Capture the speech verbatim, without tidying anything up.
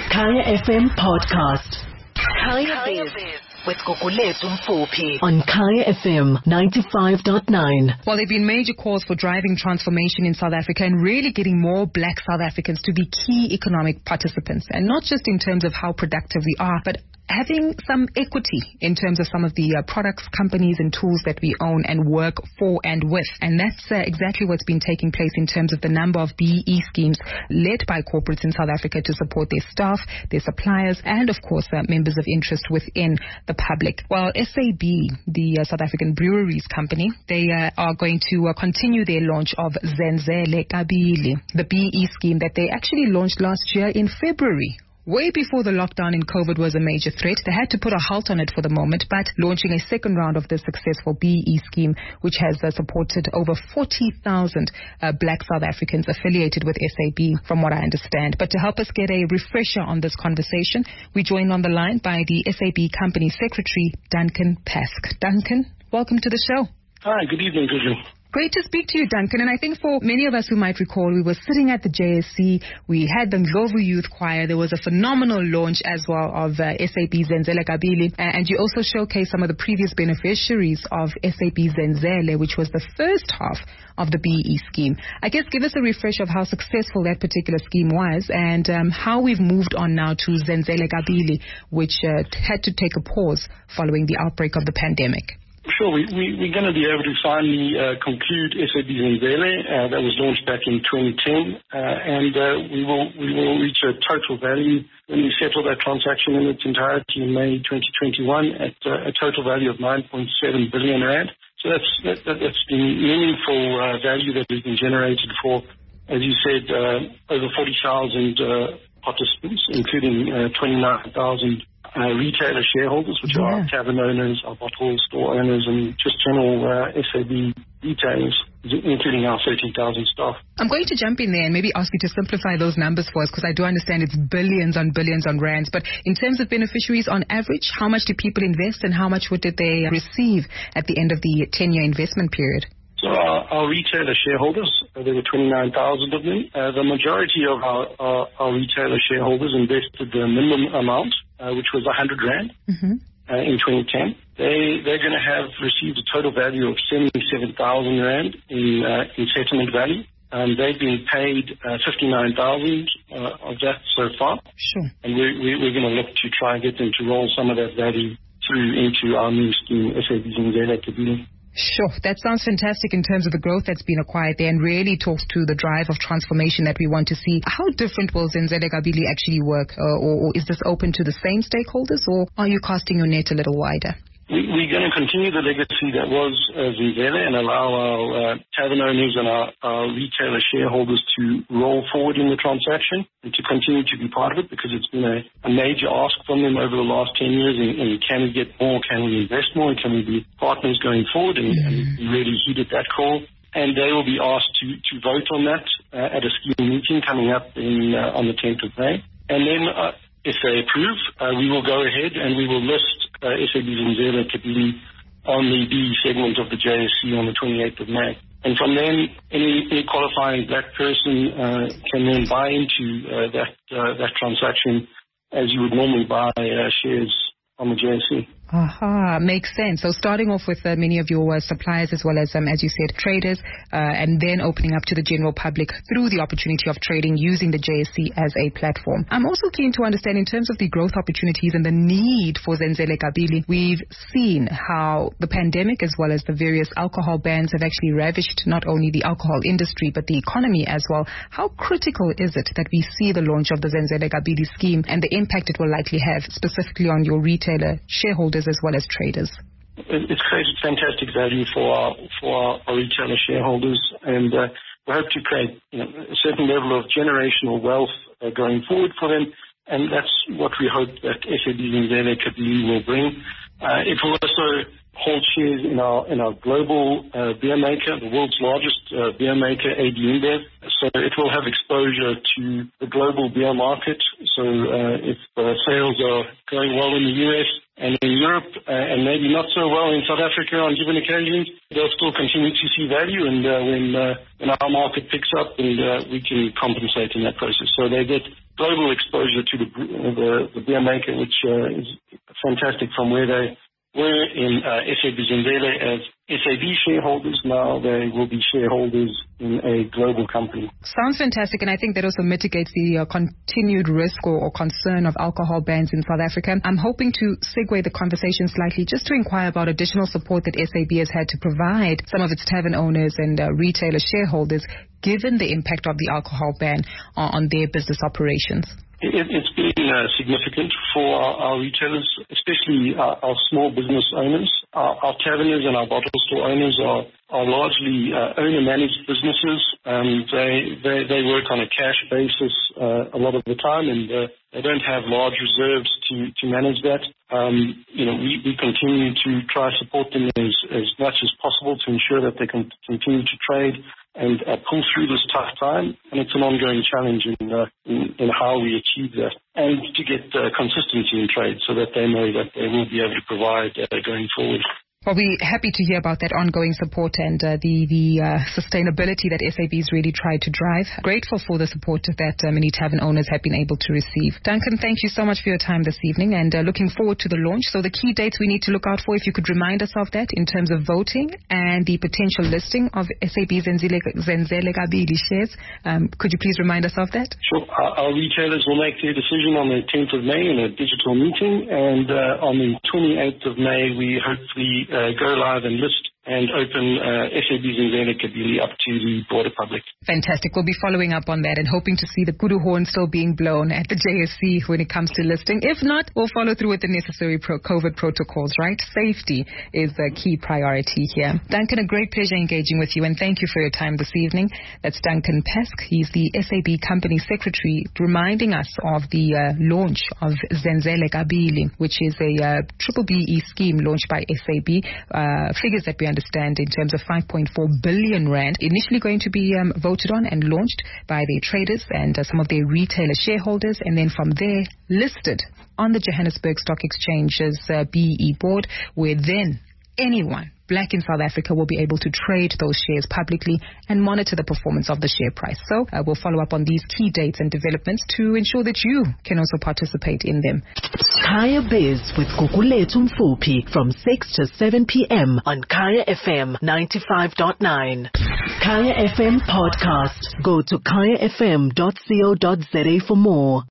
Kaya F M podcast. Kaya Biz with Gugulethu Mfuphi On Kaya F M ninety-five point nine. Well, there have been major calls for driving transformation in South Africa and really getting more black South Africans to be key economic participants. And not just in terms of how productive we are, but having some equity in terms of some of the uh, products, companies and tools that we own and work for and with. And that's uh, exactly what's been taking place in terms of the number of B E E schemes led by corporates in South Africa to support their staff, their suppliers, and of course uh, members of interest within the public. Well, S A B, the uh, South African Breweries Company, they uh, are going to uh, continue their launch of Zenzele Kabili, the B E E scheme that they actually launched last year in February. Way before the lockdown in COVID was a major threat, they had to put a halt on it for the moment, but launching a second round of the successful B E E scheme, which has uh, supported over forty thousand uh, black South Africans affiliated with S A B, from what I understand. But to help us get a refresher on this conversation, we joined on the line by the S A B Company Secretary, Duncan Pask. Duncan, welcome to the show. Hi, good evening, Vivian. Great to speak to you, Duncan. And I think for many of us who might recall, we were sitting at the J S C. We had the Ndlovu Youth Choir. There was a phenomenal launch as well of uh, S A B Zenzele Kabili. Uh, and you also showcased some of the previous beneficiaries of S A B Zenzele, which was the first half of the B E E scheme. I guess give us a refresh of how successful that particular scheme was and um, how we've moved on now to Zenzele Kabili, which uh, had to take a pause following the outbreak of the pandemic. Sure, we, we, we're going to be able to finally uh, conclude S A B Zenzele. Uh, that was launched back in twenty ten, uh, and uh, we will we will reach a total value when we settle that transaction in its entirety in May twenty twenty-one at uh, a total value of nine point seven billion rand. So that's that, that, that's been meaningful uh, value that has been generated for, as you said, uh, over forty thousand uh, participants, including uh, twenty-nine thousand Uh, retailer shareholders, which yeah. are tavern owners, our bottle store owners, and just general uh, S A B retailers, including our thirteen thousand staff. I'm going to jump in there and maybe ask you to simplify those numbers for us, because I do understand it's billions on billions on rands. But in terms of beneficiaries on average, how much do people invest and how much would did they receive at the end of the ten-year investment period? So our, our retailer shareholders, uh, there were twenty-nine thousand of them. Uh, the majority of our, our, our retailer shareholders invested the minimum amount, uh, which was one hundred rand mm-hmm. uh, in twenty ten. They, they're going to have received a total value of seventy-seven thousand rand in, uh, in settlement value. Um, they've been paid uh, fifty-nine thousand uh, of that so far. Sure. And we're, we're going to look to try and get them to roll some of that value through into our new scheme, S A B Zenzele Kabili. Sure. That sounds fantastic in terms of the growth that's been acquired there and really talks to the drive of transformation that we want to see. How different will Zenzele Kabili actually work? Uh, or, or is this open to the same stakeholders, or are you casting your net a little wider? We, we're going to continue the legacy that was uh, Zenzele and allow our uh, tavern owners and our, our retailer shareholders to roll forward in the transaction and to continue to be part of it, because it's been a, a major ask from them over the last ten years. And, and can we get more? Can we invest more? And can we be partners going forward? And, mm-hmm. and we really heeded that call. And they will be asked to, to vote on that uh, at a scheme meeting coming up in uh, on the tenth of May. And then uh, if they approve, uh, we will go ahead and we will list Uh, S A B Zenzele Kabili on the B E segment of the J S C on the twenty-eighth of May. And from then, any, any qualifying black person uh, can then buy into uh, that uh, that transaction as you would normally buy uh, shares on the J S C. Aha, makes sense. So starting off with uh, many of your uh, suppliers as well as, um, as you said, traders, uh, and then opening up to the general public through the opportunity of trading using the J S C as a platform. I'm also keen to understand in terms of the growth opportunities and the need for Zenzele Kabili. We've seen how the pandemic as well as the various alcohol bans have actually ravished not only the alcohol industry but the economy as well. How critical is it that we see the launch of the Zenzele Kabili scheme and the impact it will likely have specifically on your retailer shareholders as well as traders? It's created fantastic value for our, for our, our retailer shareholders, and uh, we hope to create you know, a certain level of generational wealth uh, going forward for them, and that's what we hope that S A B Zenzele Kabili will bring. Uh, it will also hold shares in our in our global uh, beer maker, the world's largest uh, beer maker, A B InBev. So it will have exposure to the global beer market. So uh, if uh, sales are going well in the U S And in Europe, uh, and maybe not so well in South Africa on given occasions, they'll still continue to see value, and uh, when uh, when our market picks up, and uh, we can compensate in that process. So they get global exposure to the the, the beer maker, which uh, is fantastic from where they were in uh, S A B Zenzele as S A B shareholders. Now they will be shareholders in a global company. Sounds fantastic, and I think that also mitigates the uh, continued risk or, or concern of alcohol bans in South Africa. I'm hoping to segue the conversation slightly just to inquire about additional support that S A B has had to provide some of its tavern owners and uh, retailer shareholders, given the impact of the alcohol ban on, on their business operations. It, it's been uh, significant for our, our retailers, especially our, our small business owners. Our, our taverners and our bottle store owners are, are largely uh, owner-managed businesses. Um, they, they they work on a cash basis uh, a lot of the time, and uh, they don't have large reserves to, to manage that. Um, you know, we, we continue to try to support them as, as much as possible to ensure that they can continue to trade and uh, pull through this tough time, and it's an ongoing challenge in, uh, in, in how we achieve that, and to get uh, consistency in trade so that they know that they will be able to provide uh, going forward. Well, we're happy to hear about that ongoing support and uh, the, the uh, sustainability that S A B's really tried to drive. Grateful for the support that uh, many tavern owners have been able to receive. Duncan, thank you so much for your time this evening, and uh, looking forward to the launch. So the key dates we need to look out for, if you could remind us of that in terms of voting and the potential listing of S A B Zenzele, Zenzele Kabili shares. Um, could you please remind us of that? Sure. Our, our retailers will make their decision on the tenth of May in a digital meeting, and uh, on the twenty-eighth of May we hopefully Uh, go live and list and open uh, S A B Zenzele Kabili up to the broader public. Fantastic. We'll be following up on that and hoping to see the kudu horn still being blown at the J S C when it comes to listing. If not, we'll follow through with the necessary pro- COVID protocols, right? Safety is the key priority here. Duncan, a great pleasure engaging with you, and thank you for your time this evening. That's Duncan Pesk. He's the S A B Company Secretary, reminding us of the uh, launch of Zenzele Kabili, which is a uh, triple B E scheme launched by S A B. Uh, figures that we understand in terms of five point four billion rand, initially going to be um, voted on and launched by their traders and uh, some of their retailer shareholders, and then from there listed on the Johannesburg Stock Exchange's uh, B E board, where then anyone black in South Africa will be able to trade those shares publicly and monitor the performance of the share price. So uh, we'll follow up on these key dates and developments to ensure that you can also participate in them. Kaya Biz with Gugulethu Mfuphi from six to seven p.m. on Kaya F M ninety-five point nine. Kaya F M podcast. Go to kaya f m dot co dot za for more.